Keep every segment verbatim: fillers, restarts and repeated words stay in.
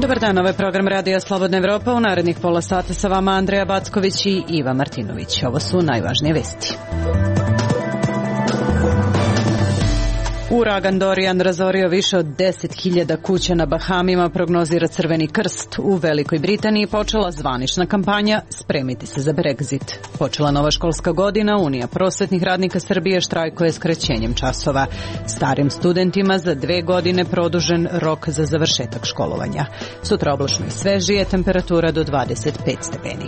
Dobar dan, ovo je program Radija Slobodna Evropa. U narednih pola sata sa vama Andreja Backović i Iva Martinović. Ovo su najvažnije vesti. Uragan Dorian razorio više od deset hiljada kuća na Bahamima, prognozira Crveni krst. U Velikoj Britaniji počela zvanična kampanja Spremiti se za Brexit. Počela nova školska godina, Unija prosvetnih radnika Srbije štrajkuje skraćenjem časova. Starim studentima za dve godine produžen rok za završetak školovanja. Sutra oblačno i svežije, temperatura do dvadeset pet stepeni.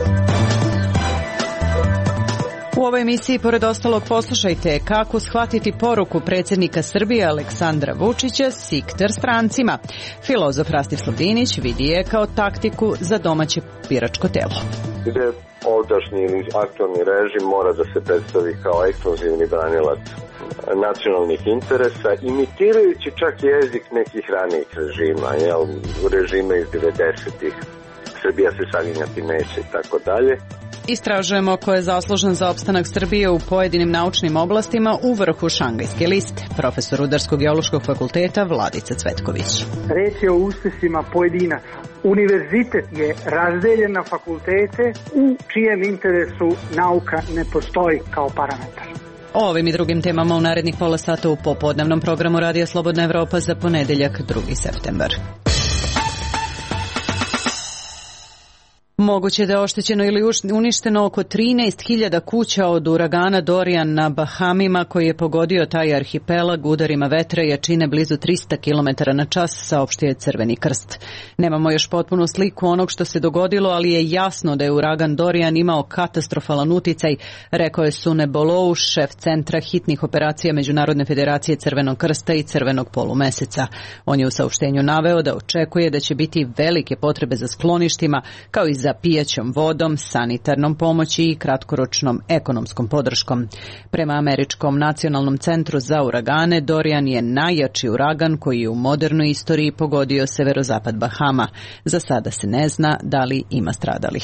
U ovoj emisiji, pored ostalog, poslušajte kako shvatiti poruku predsjednika Srbije Aleksandra Vučića sikter strancima. Filozof Rastislav Dinić vidi je kao taktiku za domaće biračko telo. Gde ovdašnji ili aktualni režim mora da se predstavi kao ekskluzivni branilac nacionalnih interesa, imitirajući čak jezik nekih ranijih režima, jel, režime iz devedesetih. Srbija se saginjati neće i tako dalje. Istražujemo ko je zaslužan za opstanak Srbije u pojedinim naučnim oblastima u vrhu Šangajske liste. Profesor Rudarsko-geološkog fakulteta Vladica Cvetković. Reč je o uspesima pojedinaca. Univerzitet je razdeljen na fakultete u čijem interesu nauka ne postoji kao parametar. O ovim i drugim temama u narednih pola sata u popodnevnom programu Radija Slobodna Evropa za ponedeljak drugi septembar. Moguće da je oštećeno ili uništeno oko trinaest hiljada kuća od uragana Dorian na Bahamima koji je pogodio taj arhipelag udarima vetra i jačine blizu trista kilometara na čas, saopštio je Crveni krst. Nemamo još potpunu sliku onog što se dogodilo, ali je jasno da je uragan Dorian imao katastrofalan uticaj, rekao je Sune Bolou, šef centra hitnih operacija Međunarodne federacije Crvenog krsta i Crvenog polumeseca. On je u saopštenju naveo da očekuje da će biti velike potrebe za skloništima, kao i za za pijaćom vodom, sanitarnom pomoći i kratkoročnom ekonomskom podrškom. Prema Američkom nacionalnom centru za uragane, Dorian je najjači uragan koji je u modernoj istoriji pogodio severozapad Bahama. Za sada se ne zna da li ima stradalih.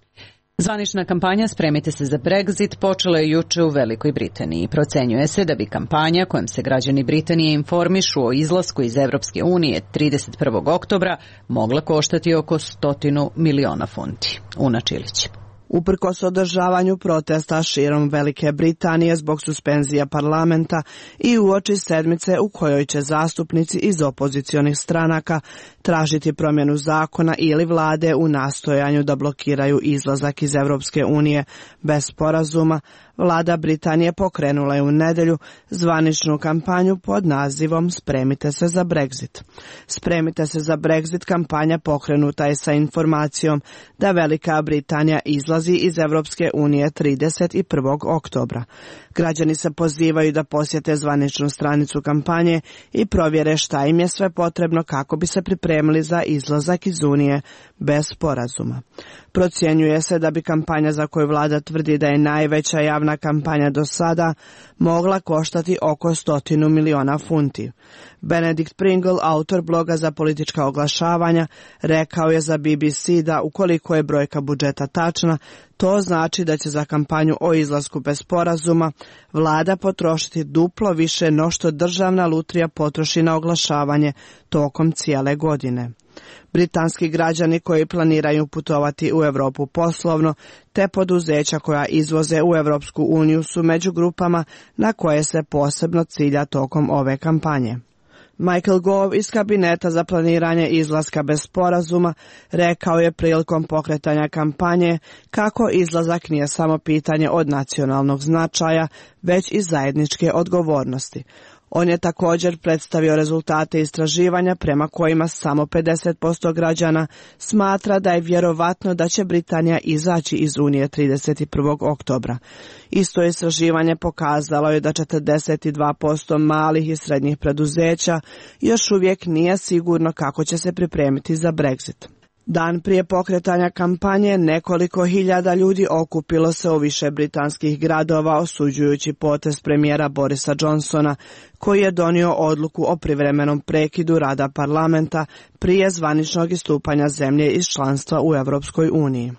Zvanična kampanja Spremite se za Brexit počela je juče u Velikoj Britaniji. Procenjuje se da bi kampanja kojom se građani Britanije informišu o izlasku iz Evropske unije trideset prvog oktobra mogla koštati oko stotinu miliona funti. Una Čilić. Uprkos održavanju protesta širom Velike Britanije zbog suspenzija parlamenta i uoči sedmice u kojoj će zastupnici iz opozicionih stranaka tražiti promjenu zakona ili vlade u nastojanju da blokiraju izlazak iz Evropske unije bez sporazuma, Vlada Britanije pokrenula je u nedelju zvaničnu kampanju pod nazivom Spremite se za Brexit. Spremite se za Brexit kampanja pokrenuta je sa informacijom da Velika Britanija izlazi iz Evropske unije trideset prvog oktobra. Građani se pozivaju da posjete zvaničnu stranicu kampanje i provjere šta im je sve potrebno kako bi se pripremili za izlazak iz Unije bez sporazuma. Procjenjuje se da bi kampanja za koju vlada tvrdi da je najveća javna kampanja do sada mogla koštati oko stotinu miliona funti. Benedict Pringle, autor bloga za politička oglašavanja, rekao je za B B C da ukoliko je brojka budžeta tačna, to znači da će za kampanju o izlasku bez sporazuma vlada potrošiti duplo više no što državna lutrija potroši na oglašavanje tokom cijele godine. Britanski građani koji planiraju putovati u Europu poslovno, te poduzeća koja izvoze u Europsku uniju su među grupama na koje se posebno cilja tokom ove kampanje. Michael Gove iz kabineta za planiranje izlaska bez sporazuma rekao je prilikom pokretanja kampanje kako izlazak nije samo pitanje od nacionalnog značaja, već i zajedničke odgovornosti. On je također predstavio rezultate istraživanja prema kojima samo pedeset posto građana smatra da je vjerovatno da će Britanija izaći iz Unije trideset prvog oktobra. Isto istraživanje pokazalo je da četrdeset dva posto malih i srednjih preduzeća još uvijek nije sigurno kako će se pripremiti za Brexit. Dan prije pokretanja kampanje nekoliko hiljada ljudi okupilo se u više britanskih gradova osuđujući potez premijera Borisa Johnsona koji je donio odluku o privremenom prekidu rada parlamenta prije zvaničnog istupanja zemlje iz članstva u Europskoj uniji.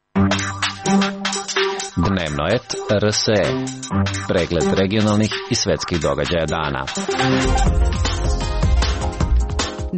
Dnevno et R S E. Pregled regionalnih i svetskih događaja dana.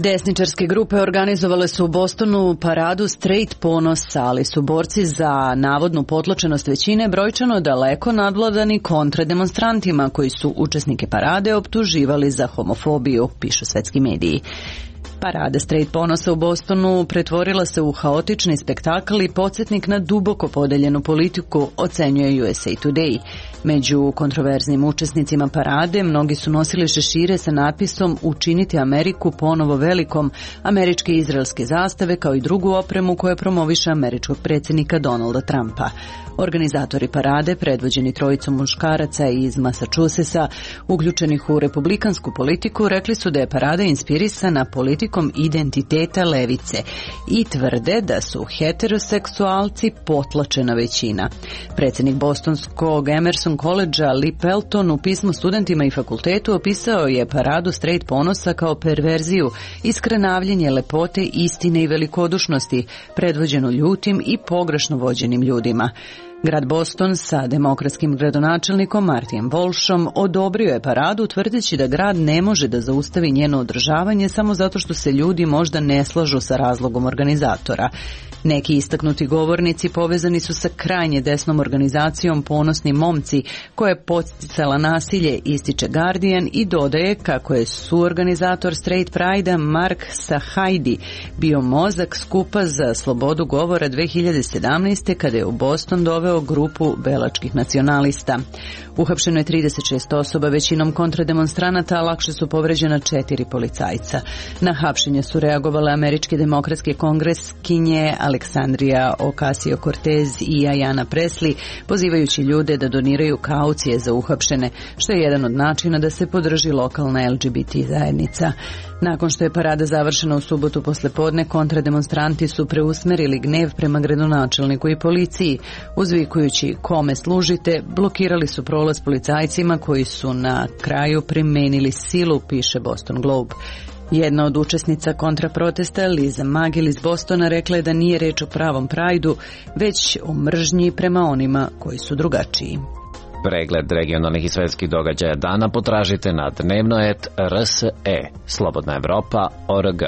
Desničarske grupe organizovale su u Bostonu paradu Straight ponosa, ali su borci za navodnu potlačenost većine brojčano daleko nadvladani kontrademonstrantima koji su učesnike parade optuživali za homofobiju, pišu svetski mediji. Parada Straight ponosa u Bostonu pretvorila se u haotični spektakl i podsjetnik na duboko podeljenu politiku, ocenjuje U S A Today. Među kontroverznim učesnicima parade mnogi su nosili šešire sa natpisom "Učiniti Ameriku ponovo velikom", američke i izraelske zastave kao i drugu opremu koja promoviše američkog predsjednika Donalda Trumpa. Organizatori parade, predvođeni trojicom muškaraca iz Massachusettsa, uključenih u republikansku politiku, rekli su da je parada inspirisana politikom identiteta levice i tvrde da su heteroseksualci potlačena većina. Predsjednik bostonskog Emerson College-a Lee Pelton u pismu studentima i fakultetu opisao je paradu Straight ponosa kao perverziju, iskrenavljenje lepote, istine i velikodušnosti, predvođenu ljutim i pogrešno vođenim ljudima. Grad Boston sa demokratskim gradonačelnikom Martijem Walshom odobrio je paradu tvrdeći da grad ne može da zaustavi njeno održavanje samo zato što se ljudi možda ne slažu sa razlogom organizatora. Neki istaknuti govornici povezani su sa krajnje desnom organizacijom Ponosni momci, koja je podsticala nasilje, ističe Guardian i dodaje kako je suorganizator Straight Pride-a Mark Sahajdi bio mozak skupa za slobodu govora dve hiljade sedamnaeste. kada je u Boston doveo grupu belačkih nacionalista. Uhapšeno je trideset šest osoba, većinom kontrademonstranata, a lakše su povređena četiri policajca. Na hapšenje su reagovale američke demokratske kongreskinje Aleksandrija Ocasio-Cortez i Ayanna Pressley, pozivajući ljude da doniraju kaucije za uhapšene, što je jedan od načina da se podrži lokalna L G B T zajednica. Nakon što je parada završena u subotu poslepodne, kontrademonstranti su preusmerili gnev prema gradonačelniku i policiji. Uzvikujući "kome služite", blokirali su prolaz policajcima koji su na kraju primenili silu, piše Boston Globe. Jedna od učesnica kontraprotesta, Liza Magil iz Bostona, rekla je da nije reč o pravom prajdu, već o mržnji prema onima koji su drugačiji. Pregled regionalnih i svetskih događaja dana potražite na dnevnoet R S E, Slobodna Evropa, O R G.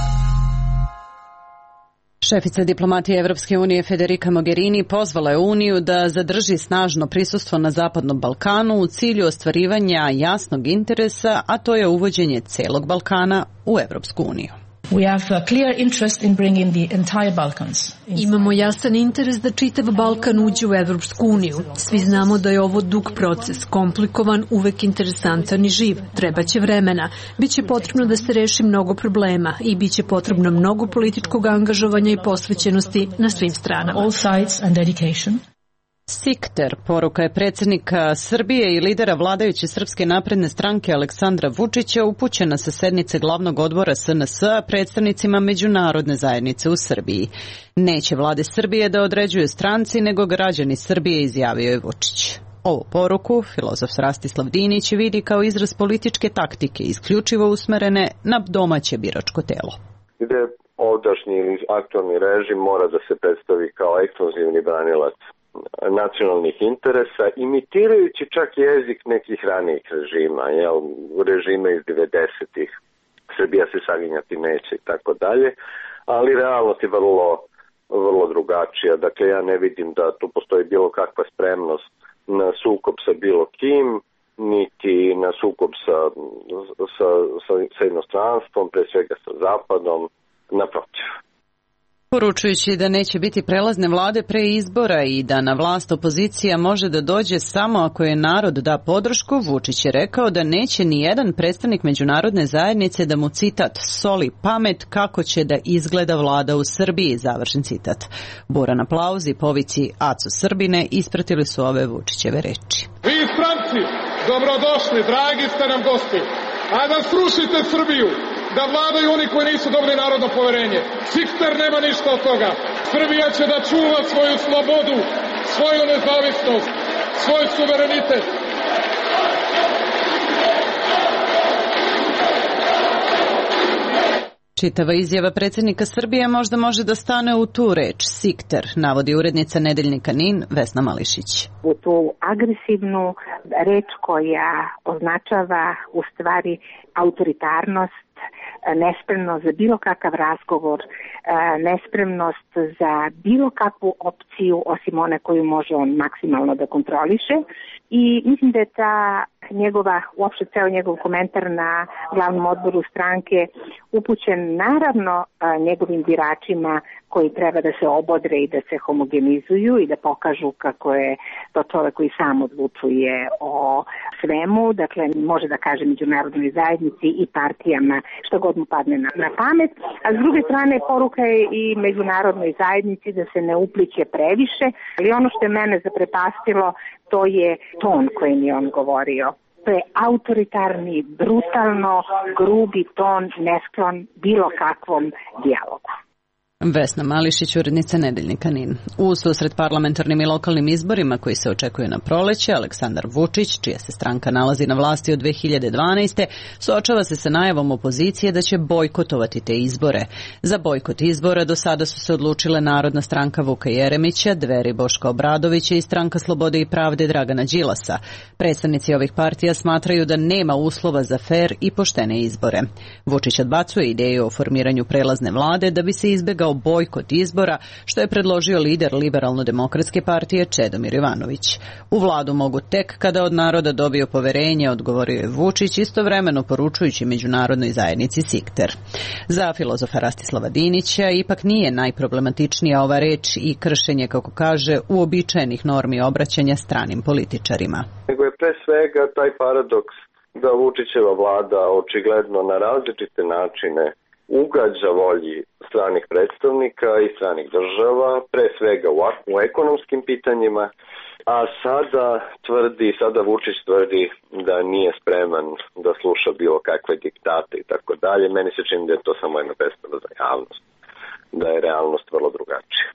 Šefica diplomatije Evropske unije Federica Mogherini pozvala je Uniju da zadrži snažno prisustvo na Zapadnom Balkanu u cilju ostvarivanja jasnog interesa, a to je uvođenje celog Balkana u Evropsku uniju. Imamo jasan interes da čitav Balkan uđe u Evropsku uniju. Svi znamo da je ovo dug proces, komplikovan, uvek interesantan i živ. Trebaće vremena. Biće potrebno da se reši mnogo problema i biće potrebno mnogo političkog angažovanja i posvećenosti na svim stranama. All sides and dedication. Sikter, poruka je predsjednika Srbije i lidera vladajuće Srpske napredne stranke Aleksandra Vučića, upućena sa sednice glavnog odbora S N S-a predstavnicima međunarodne zajednice u Srbiji. Neće vlade Srbije da određuju stranci, nego građani Srbije, izjavio je Vučić. Ovu poruku filozof Rastislav Dinić vidi kao izraz političke taktike, isključivo usmerene na domaće biračko telo. Gde ovdašnji aktualni režim mora da se predstavi kao ekskluzivni branilac nacionalnih interesa, imitirajući čak jezik nekih ranijih režima, jel, režime iz devedesetih, Srbija se saginjati neće i tako dalje, ali realnost je vrlo, vrlo drugačija. Dakle, ja ne vidim da tu postoji bilo kakva spremnost na sukob sa bilo kim, niti na sukob sa, sa, sa, sa inostranstvom, pre svega sa Zapadom, naprotiv. Poručujući da neće biti prelazne vlade pre izbora i da na vlast opozicija može da dođe samo ako je narod da podršku, Vučić je rekao da neće ni jedan predstavnik međunarodne zajednice da mu, citat, soli pamet kako će da izgleda vlada u Srbiji, završen citat. Buran aplauz i povici Aco Srbine ispratili su ove Vučićeve reči. Vi stranci, dobrodošli, dragi ste nam gosti, a da srušite Srbiju, da vladaju oni koji nisu dobili narodno poverenje. Sikter nema ništa od toga. Srbija će da čuva svoju slobodu, svoju nezavisnost, svoj suverenitet. Čitava izjava predsjednika Srbije možda može da stane u tu reč, Sikter, navodi urednica Nedeljnika Nin Vesna Mališić. U tu agresivnu reč koja označava u stvari autoritarnost, nespremnost za bilo kakav razgovor, nespremnost za bilo kakvu opciju osim one koju može on maksimalno da kontroliše. I mislim da je ta njegova, uopšte ceo njegov komentar na glavnom odboru stranke upućen naravno njegovim biračima koji treba da se obodre i da se homogenizuju i da pokažu kako je to čovek koji sam odlučuje o svemu, dakle može da kaže međunarodnoj zajednici i partijama što god mu padne na, na pamet, a s druge strane poruka je i međunarodnoj zajednici da se ne upliće previše, ali ono što je mene zaprepastilo to je ton kojim je on govorio. To je autoritarni, brutalno, grubi ton, nesklon bilo kakvom dijalogu. Vesna Mališić, urednica Nedeljnika N I N. U susret parlamentarnim i lokalnim izborima koji se očekuju na proleće, Aleksandar Vučić, čija se stranka nalazi na vlasti od dve hiljade dvanaeste. suočava se sa najavom opozicije da će bojkotovati te izbore. Za bojkot izbora do sada su se odlučile Narodna stranka Vuka Jeremića, Dveri Boška Obradovića i Stranka slobode i pravde Dragana Đilasa. Predstavnici ovih partija smatraju da nema uslova za fer i poštene izbore. Vučić odbacuje ideju o formiranju prelazne vlade da bi se izbegao bojkot izbora, što je predložio lider Liberalno-demokratske partije Čedomir Jovanović. U vladu mogu tek kada od naroda dobiju poverenje, odgovorio je Vučić, istovremeno poručujući međunarodnoj zajednici Sikter. Za filozofa Rastislava Dinića ipak nije najproblematičnija ova reč i kršenje, kako kaže, uobičajenih normi obraćanja stranim političarima. Nego je pre svega taj paradoks da Vučićeva vlada očigledno na različite načine ugađa volji stranih predstavnika i stranih država, pre svega u, u ekonomskim pitanjima, a sada tvrdi, sada Vučić tvrdi da nije spreman da sluša bilo kakve diktate i tako dalje. Meni se čini da je to samo jedna predstava za javnost, da je realnost vrlo drugačija.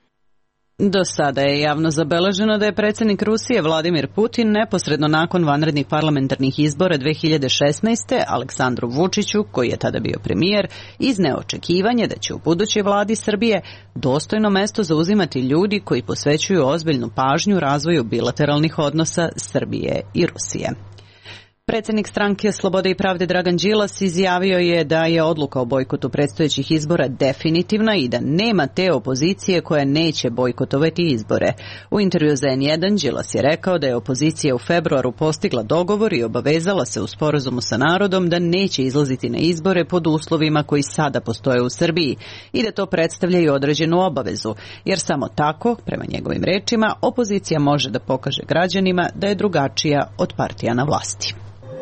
Do sada je javno zabeleženo da je predsjednik Rusije Vladimir Putin neposredno nakon vanrednih parlamentarnih izbora dve hiljade šesnaeste. Aleksandru Vučiću, koji je tada bio premijer, izneo očekivanje da će u budućoj vladi Srbije dostojno mesto zauzimati ljudi koji posvećuju ozbiljnu pažnju razvoju bilateralnih odnosa Srbije i Rusije. Predsjednik stranke Slobode i pravde Dragan Đilas izjavio je da je odluka o bojkotu predstojećih izbora definitivna i da nema te opozicije koja neće bojkotovati izbore. U intervju za N jedan Đilas je rekao da je opozicija u februaru postigla dogovor i obavezala se u sporazumu sa narodom da neće izlaziti na izbore pod uslovima koji sada postoje u Srbiji i da to predstavlja i određenu obavezu, jer samo tako, prema njegovim rečima, opozicija može da pokaže građanima da je drugačija od partija na vlasti.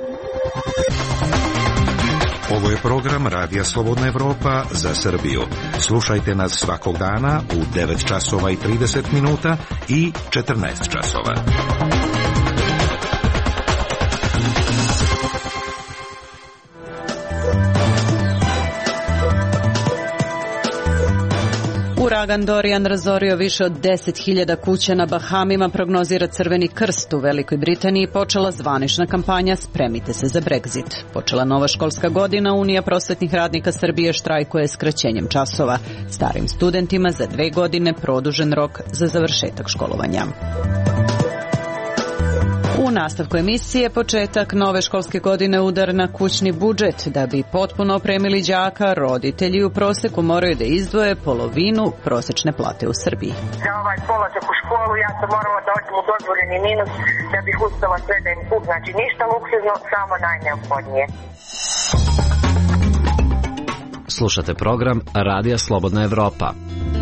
Ovo je program Radija Slobodna Evropa za Srbiju. Slušajte nas svakog dana u devet časova i trideset minuta i četrnaest časova. Uragan Dorian razorio više od deset hiljada kuća na Bahamima, prognozira Crveni krst. U Velikoj Britaniji počela zvanična kampanja Spremite se za Brexit. Počela nova školska godina, Unija prosvetnih radnika Srbije štrajkuje skraćenjem časova. Starim studentima za dve godine produžen rok za završetak školovanja. U nastavku emisije početak nove školske godine udar na kućni budžet. Da bi potpuno opremili đaka, roditelji u proseku moraju da izdvoje polovinu prosečne plate u Srbiji. Za ovaj polazak u školu ja sam morala da odem u dozvoljeni minus da bih uspela sve da im kup. Znači ništa luksuzno, samo najneophodnije. Slušate program Radija Slobodna Evropa.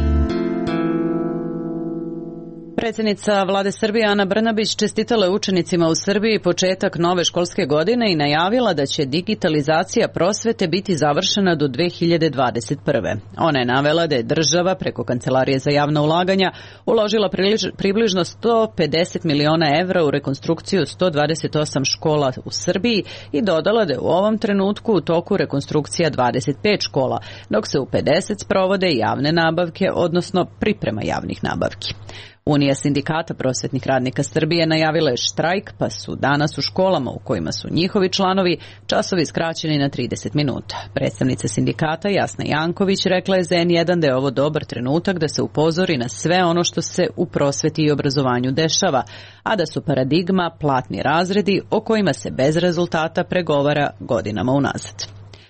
Predsjednica Vlade Srbije Ana Brnabić čestitala je učenicima u Srbiji početak nove školske godine i najavila da će digitalizacija prosvete biti završena do dve hiljade dvadeset prve. Ona je navela da je država preko Kancelarije za javna ulaganja uložila približno sto pedeset miliona evra u rekonstrukciju sto dvadeset osam škola u Srbiji i dodala da je u ovom trenutku u toku rekonstrukcija dvadeset pet škola, dok se u pedeset sprovode javne nabavke, odnosno priprema javnih nabavki. Unija sindikata prosvetnih radnika Srbije najavila je štrajk, pa su danas u školama u kojima su njihovi članovi časovi skraćeni na trideset minuta. Predstavnica sindikata Jasna Janković rekla je za N jedan da je ovo dobar trenutak da se upozori na sve ono što se u prosveti i obrazovanju dešava, a da su paradigma platni razredi o kojima se bez rezultata pregovara godinama unazad.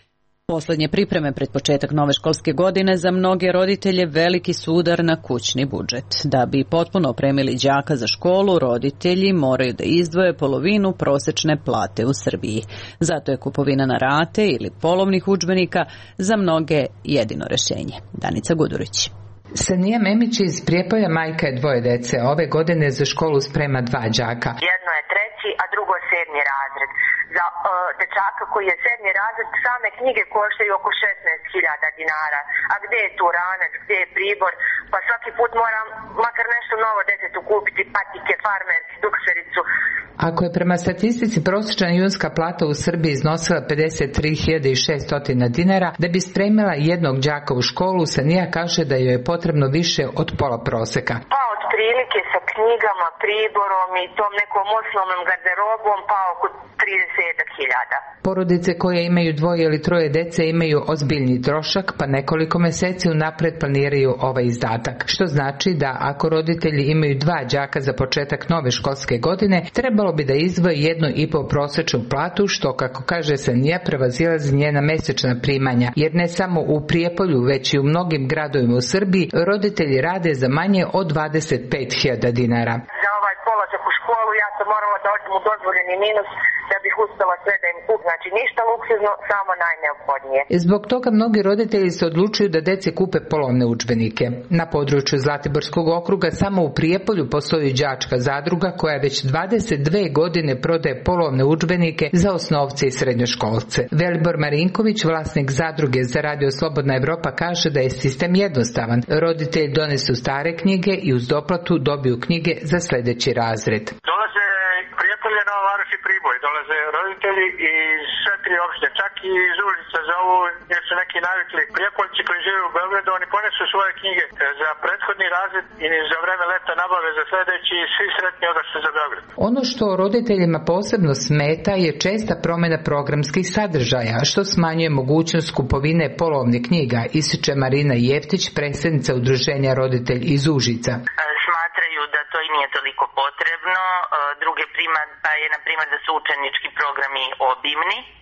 Poslednje pripreme pred početak nove školske godine za mnoge roditelje veliki su udar na kućni budžet. Da bi potpuno opremili đaka za školu, roditelji moraju da izdvoje polovinu prosečne plate u Srbiji. Zato je kupovina na rate ili polovnih udžbenika za mnoge jedino rešenje. Danica Gudurić. Sanija Memić iz Prijepolja majka je dvoje dece. Ove godine za školu sprema dva đaka. Jedno je treći, a drugo je sedmi razred. Za uh, dečaka koji je sedmi razred same knjige koštaju oko šesnaest hiljada dinara. A gde je tu ranac, gde je pribor? Pa svaki put moram makar nešto novo detetu kupiti, patike, farmer, duksericu. Ako je prema statistici prosječna junska plata u Srbiji iznosila pedeset tri hiljade šesto dinara, da bi spremila jednog đaka u školu, Sanija kaže da joj je potrebno više od pola proseka. Pa od prilike sa knjigama, priborom i tom nekom osnovnom garderobom pa oko trideset hiljada. Porodice koje imaju dvoje ili troje dece imaju ozbiljni trošak, pa nekoliko meseci unapred planiraju ovaj izdatak. Što znači da ako roditelji imaju dva đaka za početak nove školske godine, trebalo bi da izdvoje jednu i po prosečnu platu, što, kako kaže Sanija, prevazilazi njena mesečna primanja, jer ne samo u Prijepolju, već i u mnogim gradovima u Srbiji roditelji rade za manje od dvadeset pet hiljada dinara. Za ovaj polazak u školu ja sam morala da odem u dozvoljeni minus da bih uspela sve da im kup, znači ništa luksuzno, samo najneophodnije. Zbog toga mnogi roditelji se odlučuju da deci kupe polovne udžbenike. Na području Zlatiborskog okruga samo u Prijepolju postoji đačka zadruga koja već dvadeset dve godine prodaje polovne udžbenike za osnovce i srednjoškolce. Velibor Marinković, vlasnik zadruge za Radio Slobodna Evropa, kaže da je sistem jednostavan. Roditelji donesu stare knjige i uz doplatu dobiju knjige za sledeći razred. Dolaze Prijepolje, Nova Varoš i Priboj, dolaze roditelji iz sve tri opštine, čak i iz Užica za ovo, jer su neki navikli Prijepoljci koji žive u Beogradu, oni ponesu svoje knjige za prethodni razred i za vreme leta nabave za sledeći i svi sretni odašli za Beograd. Ono što roditeljima posebno smeta je česta promjena programskih sadržaja, što smanjuje mogućnost kupovine polovnih knjiga, ističe Marina Jeftić, predsjednica udruženja Roditelj iz Užica. Smatraju da to i nije toliko potrebno. Druge primjedba je, na primjer, da su učenički programi obimni. E,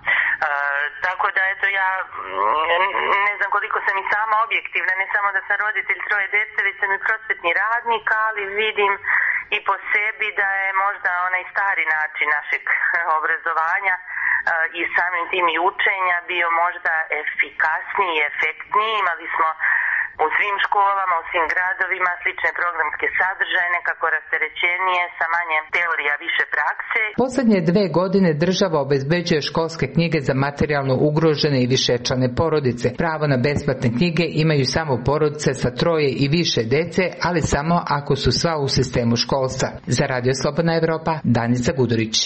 tako da, eto, ja ne znam koliko sam i sama objektivna, ne samo da sam roditelj troje dece, već sam i prosvetni radnik, ali vidim i po sebi da je možda onaj stari način našeg obrazovanja i samim tim i učenja bio možda efikasniji i efektniji. Imali smo u svim školama, u svim gradovima slične programske sadržaje, nekako rasterećenije, sa manje teorija, više prakse. Poslednje dve godine država obezbeđuje školske knjige za materijalno ugrožene i višečlane porodice. Pravo na besplatne knjige imaju samo porodice sa troje i više dece, ali samo ako su sva u sistemu školstva. Za Radio Slobodna Evropa, Danica Gudurić.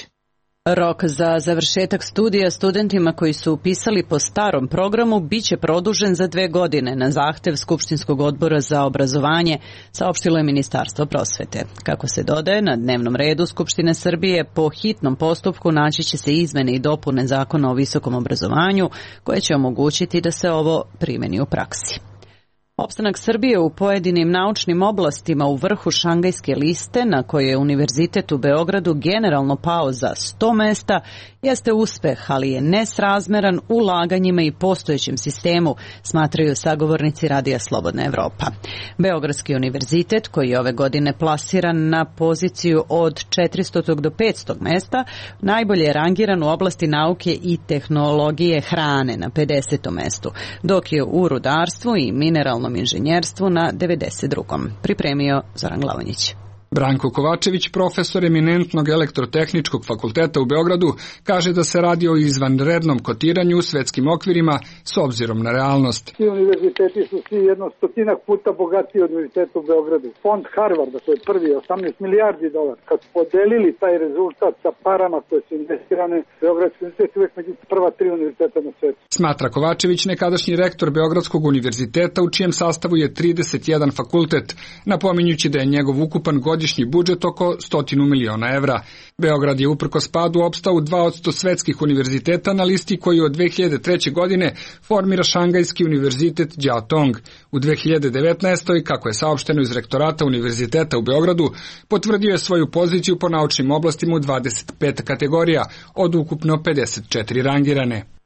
Rok za završetak studija studentima koji su upisali po starom programu biće produžen za dve godine na zahtev Skupštinskog odbora za obrazovanje, saopštilo je Ministarstvo prosvete. Kako se dodaje, na dnevnom redu Skupštine Srbije po hitnom postupku naći će se izmene i dopune Zakona o visokom obrazovanju koje će omogućiti da se ovo primeni u praksi. Opstanak Srbije u pojedinim naučnim oblastima u vrhu šangajske liste, na kojoj je Univerzitet u Beogradu generalno pao za sto mesta, jeste uspeh, ali je nesrazmeran ulaganjima i postojećem sistemu, smatraju sagovornici Radija Slobodna Evropa. Beogradski univerzitet, koji je ove godine plasiran na poziciju od četiristog do petstog mesta, najbolje je rangiran u oblasti nauke i tehnologije hrane na pedesetom mestu, dok je u rudarstvu i mineralnom inženjerstvu na devedeset drugom. Pripremio Zoran Glavonjić. Branko Kovačević, profesor eminentnog elektrotehničkog fakulteta u Beogradu, kaže da se radi o izvanrednom kotiranju u svetskim okvirima s obzirom na realnost. Ti univerziteti su svi jedno stotinak puta bogatiji od univerziteta u Beogradu. Fond Harvarda, to je prvi, osamnaest milijardi dolara. Kad podelili taj rezultat sa parama koje su investirane, Beogradski univerzitet uvek među prva tri univerziteta na svetu. Smatra Kovačević, nekadašnji rektor Beogradskog univerziteta, u čijem sastavu je trideset jedan fakultet, napominjući da je njegov ukupan godin godišnji budžet oko stotinu miliona evra. Beograd je uprkos padu opstao u dva od sto svetskih univerziteta na listi koji od dve hiljade treće. godine formira Šangajski univerzitet Đao Tong. U dve hiljade devetnaestoj. kako je saopšteno iz rektorata univerziteta u Beogradu, potvrdio je svoju poziciju po naučnim oblastima u dvadeset pet kategorija od ukupno pedeset četiri rangirane.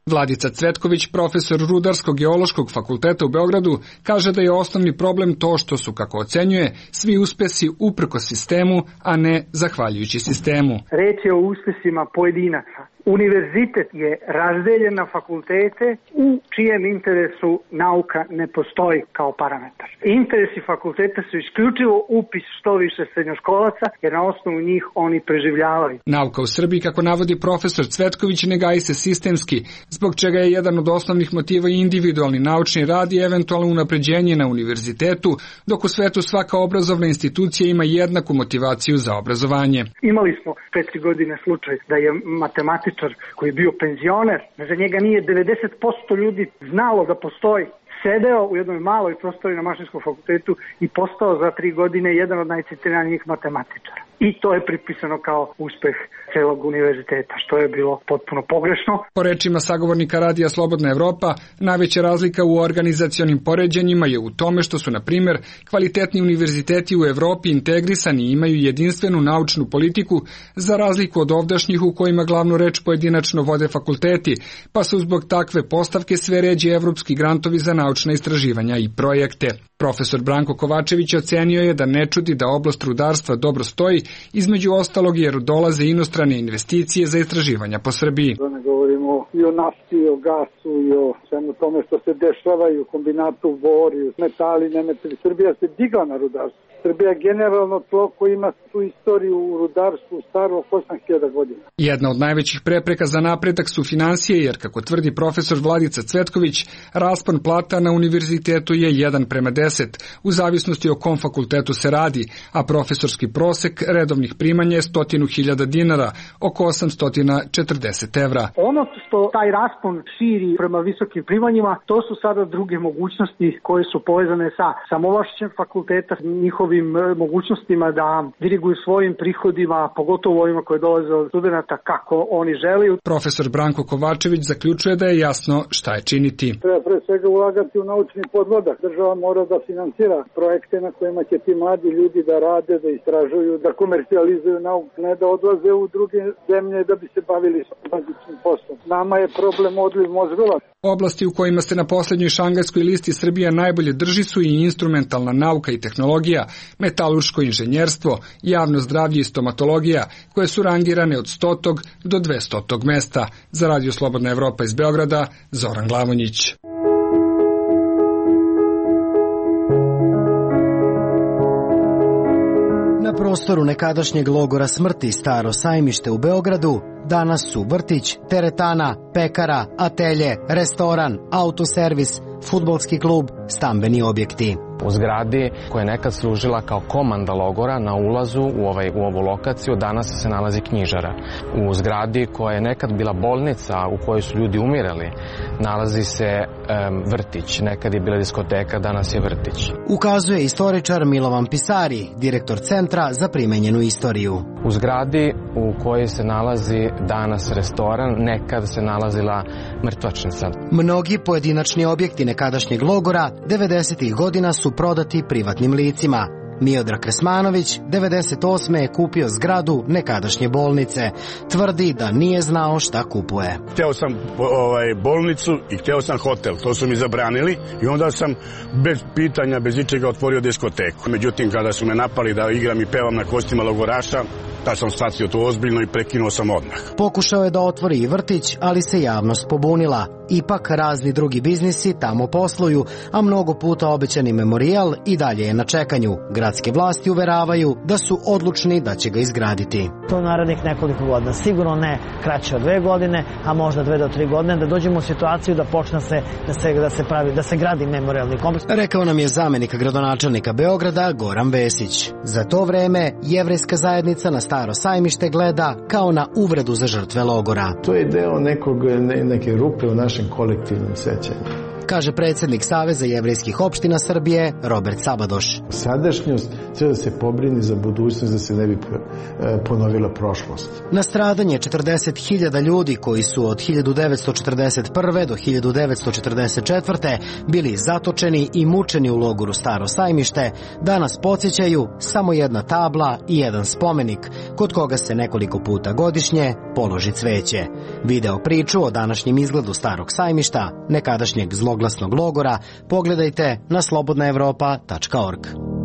Vladica Cvetković, profesor Rudarsko-geološkog fakulteta u Beogradu, kaže da je osnovni problem to što su, kako ocenjuje, svi uspesi uprkos sistemu, a ne zahvaljujući sistemu. Reč je o uspesima pojedinaca. Univerzitet je razdeljen na fakultete u čijem interesu nauka ne postoji kao parametar. Interesi fakulteta su isključivo upis što više srednjoškolaca, jer na osnovu njih oni preživljavaju. Nauka u Srbiji, kako navodi profesor Cvetković, ne gaji se sistemski, zbog čega je jedan od osnovnih motiva i individualni naučni rad i eventualno unapređenje na univerzitetu, dok u svetu svaka obrazovna institucija ima jednaku motivaciju za obrazovanje. Imali smo pre tri godine slučaj da je matematičar koji je bio penzioner, za njega nije devedeset posto ljudi znalo da postoji, sedeo u jednoj maloj prostoriji na Mašinskom fakultetu i postao za tri godine jedan od najcitiranijih matematičara. I to je pripisano kao uspeh celog univerziteta, što je bilo potpuno pogrešno. Po rečima sagovornika radija Slobodna Evropa, najveća razlika u organizacionim poređenjima je u tome što su, na primjer, kvalitetni univerziteti u Evropi integrisani i imaju jedinstvenu naučnu politiku, za razliku od ovdašnjih u kojima glavnu reč pojedinačno vode fakulteti, pa su zbog takve postavke sve ređi evropski grantovi za naučna istraživanja i projekte. Profesor Branko Kovačević ocenio je da ne čudi da oblast rudarstva dobro stoji, između ostalog jer dolaze inostrane investicije za istraživanja po Srbiji. Da ne govorimo i o nafti, i o gasu, i o svemu tome što se dešava i u kombinatu bor, i u metali, nemetali. Srbija se digla na rudarstvo. Srbija je generalno tlo koji ima tu istoriju u rudarstvu staro oko osam hiljada godina. Jedna od najvećih prepreka za napredak su finansije, jer, kako tvrdi profesor Vladica Cvetković, raspon plata na univerzitetu je jedan prema deset, u zavisnosti o kom fakultetu se radi, a profesorski prosek redovnih primanja je stotinu hiljada dinara, oko osamsto četrdeset evra. Ono što taj raspon širi prema visokim primanjima, to su sada druge mogućnosti koje su povezane sa samovlašćem fakulteta, njihovim mogućnostima da diriguju svojim prihodima, pogotovo ovima koje dolaze od studenta kako oni žele. Profesor Branko Kovačević zaključuje da je jasno šta je činiti. Treba pre svega ulagati u naučni podvodak. Država mora da finansira projekte na kojima će ti mladi ljudi da rade, da istražuju, da komercijalizuju nauku, ne da odlaze u druge zemlje da bi se bavili s bazičnim poslom. Nama je problem odliv mozgova. Oblasti u kojima se na poslednjoj šangajskoj listi Srbija najbolje drži su i instrumentalna nauka i tehnologija, metalurško inženjerstvo, javno zdravlje i stomatologija, koje su rangirane od stotog do dvestotog mesta. Za Radio Slobodna Evropa iz Beograda, Zoran Glavonjić. Na prostoru nekadašnjeg logora smrti Staro Sajmište u Beogradu danas su vrtić, teretana, pekara, atelje, restoran, autoservis, fudbalski klub, stambeni objekti. U zgradi koja je nekad služila kao komanda logora na ulazu u, ovaj, u ovu lokaciju danas se nalazi knjižara. U zgradi koja je nekad bila bolnica u kojoj su ljudi umirali nalazi se um, vrtić. Nekad je bila diskoteka, danas je vrtić. Ukazuje istoričar Milovan Pisari, direktor Centra za primenjenu istoriju. U zgradi u kojoj se nalazi danas restoran, nekad se nalazila mrtvačnica. Mnogi pojedinačni objekti nekadašnjeg logora devedesetih godina su prodati privatnim licima. Miodrag Kresmanović devedeset osme je kupio zgradu nekadašnje bolnice. Tvrdi da nije znao šta kupuje. Hteo sam ovaj, bolnicu i hteo sam hotel. To su mi zabranili i onda sam bez pitanja, bez ničega otvorio diskoteku. Međutim, kada su me napali da igram i pevam na kostima logoraša, da sam shvatio to ozbiljno i prekinuo sam odmah. Pokušao je da otvori i vrtić, ali se javnost pobunila. Ipak razni drugi biznisi tamo posluju, a mnogo puta obećani memorijal i dalje je na čekanju. Gradske vlasti uveravaju da su odlučni da će ga izgraditi. To narednih nekoliko godina, sigurno ne kraće od dve godine, a možda dve do tri godine, da dođemo u situaciju da počne se, da se, da se pravi, da se gradi memorijalni kompleks. Rekao nam je zamenik gradonačelnika Beograda Goran Vesić. Za to vreme jevrejska zajednica na Staro Sajmište gleda kao na uvredu za žrtve logora. To je deo nekog, ne, neke rupe u našem kolektivnom sećanju. kaže predsjednik Saveza jevrejskih opština Srbije Robert Sabadoš. Sadašnjost treba da se pobrini za budućnost, da se ne bi ponovila prošlost. Na stradanje četrdeset hiljada ljudi koji su od hiljadu devetsto četrdeset prve do hiljadu devetsto četrdeset četvrte bili zatočeni i mučeni u logoru Staro Sajmište, danas podsjećaju samo jedna tabla i jedan spomenik, kod koga se nekoliko puta godišnje položi cveće. Video priču o današnjem izgledu Starog Sajmišta, nekadašnjeg zloglasnog logora, pogledajte na slobodna evropa tačka org.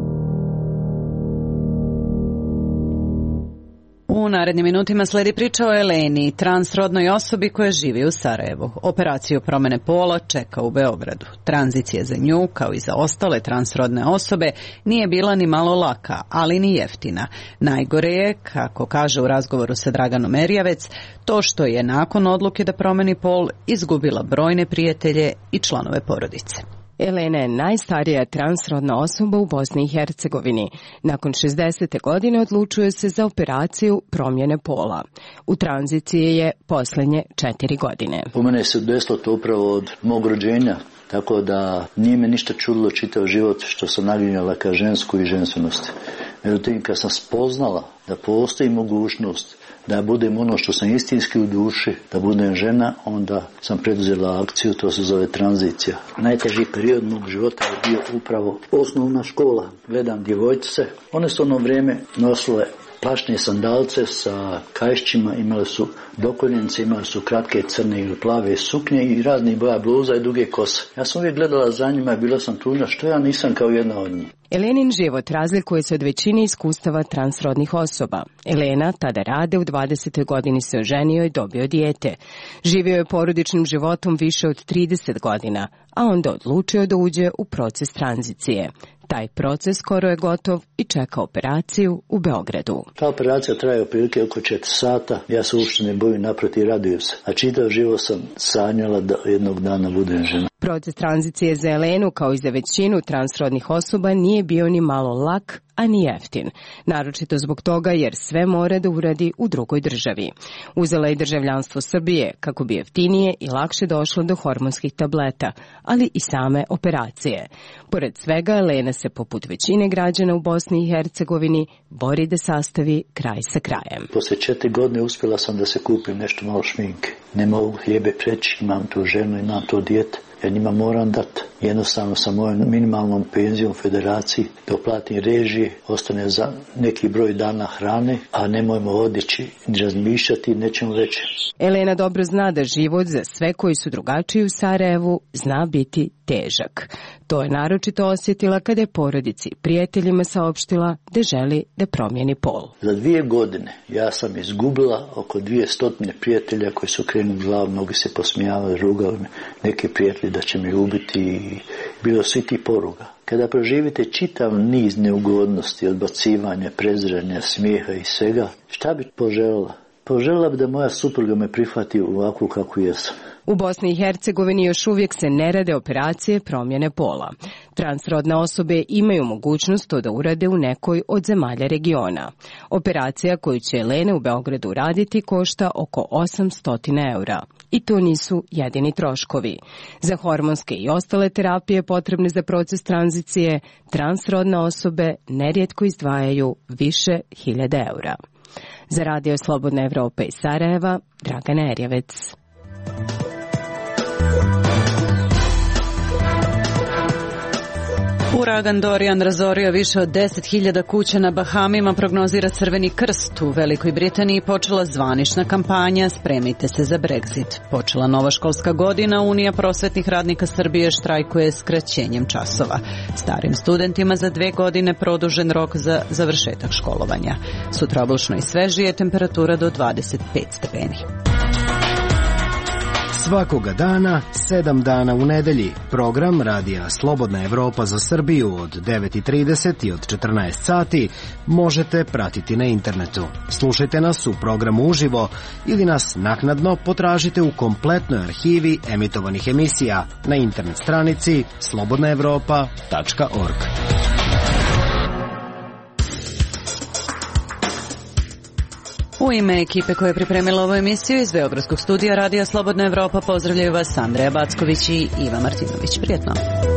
U narednim minutima sledi priča o Eleni, transrodnoj osobi koja živi u Sarajevu. Operaciju promene pola čeka u Beogradu. Tranzicija za nju, kao i za ostale transrodne osobe, nije bila ni malo laka, ali ni jeftina. Najgore je, kako kaže u razgovoru sa Draganom Erjavec, to što je nakon odluke da promeni pol izgubila brojne prijatelje i članove porodice. Elena je najstarija transrodna osoba u Bosni i Hercegovini. Nakon šezdesete godine odlučuje se za operaciju promjene pola. U tranziciji je posljednje četiri godine. U mene se desilo to upravo od mog rođenja, tako da nije me ništa čudilo čitav život što sam naginjala ka žensku i ženstvenosti. Međutim, kad sam spoznala da postoji mogućnost da budem ono što sam istinski u duši, da budem žena, onda sam preduzela akciju, to se zove tranzicija. Najteži period mog života je bio upravo osnovna škola. Gledam djevojčice, one su ono vrijeme nosile plašne sandalce sa kajšćima, imale su dokoljenice, imale su kratke crne ili plave suknje i raznih boja bluza i duge kose. Ja sam uvijek gledala za njima i bila sam tužna što ja nisam kao jedna od njih. Elenin život razlikuje se od većine iskustava transrodnih osoba. Elena tada rade, u dvadesetoj godini se oženio i dobio dijete. Živio je porodičnim životom više od trideset godina, a onda odlučio da uđe u proces tranzicije. Taj proces skoro je gotov i čeka operaciju u Beogradu. Ta operacija traje otprilike oko četiri sata. Ja se uopšte ne bojim, naprotiv, radujem se. A čitav život sam sanjala da jednog dana budem žena. Proces tranzicije za Elenu, kao i za većinu transrodnih osoba, nije bio ni malo lak, a ni jeftin. Naročito zbog toga jer sve mora da uradi u drugoj državi. Uzela je državljanstvo Srbije kako bi jeftinije i lakše došla do hormonskih tableta, ali i same operacije. Pored svega, Elena se poput većine građana u Bosni i Hercegovini bori da sastavi kraj sa krajem. Poslije četiri godine uspjela sam da se kupim nešto malo šminke. Ne mogu hljebe preći, imam tu ženu, imam to dijete. Ja njima moram dati. Jednostavno sa mojom minimalnom penzijom federaciji da oplatim režije, ostane za neki broj dana hrane, a nemojmo odići ni razmišljati, nećemo već. Elena dobro zna da život za sve koji su drugačiji u Sarajevu zna biti težak. To je naročito osjetila kada je porodici i prijateljima saopštila da želi da promijeni pol. Za dvije godine ja sam izgubila oko dvije stotine prijatelja koji su krenuli glavu, mnogi se posmijavali, rugali me, neki prijatelji da će me ubiti i bilo svi ti poruga. Kada proživite čitav niz neugodnosti, odbacivanja, preziranja, smijeha i svega, šta bi poželjela? Poželjela bi da moja supruga me prihvati ovakvu kako jesam. U Bosni i Hercegovini još uvijek se ne rade operacije promjene pola. Transrodne osobe imaju mogućnost to da urade u nekoj od zemalja regiona. Operacija koju će Elena u Beogradu raditi košta oko osamsto eura. I to nisu jedini troškovi. Za hormonske i ostale terapije potrebne za proces tranzicije, transrodne osobe nerijetko izdvajaju više hiljada eura. Za Radio Slobodna Evropa iz Sarajeva, Dragana Erjavec. Uragan Dorian razorio više od deset hiljada kuća na Bahamima, prognozira Crveni krst. U Velikoj Britaniji počela zvanična kampanja Spremite se za Brexit. Počela nova školska godina, Unija prosvetnih radnika Srbije štrajkuje skraćenjem časova. Starim studentima za dve godine produžen rok za završetak školovanja. Sutra oblačno i svežije, temperatura do dvadeset pet stepeni. Svakoga dana, sedam dana u nedelji. Program Radija Slobodna Evropa za Srbiju od devet i trideset i od četrnaest sati možete pratiti na internetu. Slušajte nas u programu uživo ili nas naknadno potražite u kompletnoj arhivi emitovanih emisija na internet stranici slobodna evropa tačka org. U ime ekipe koja je pripremila ovu emisiju iz Beogradskog studija Radija Slobodna Evropa pozdravljaju vas Andreja Backović i Iva Martinović. Prijetno.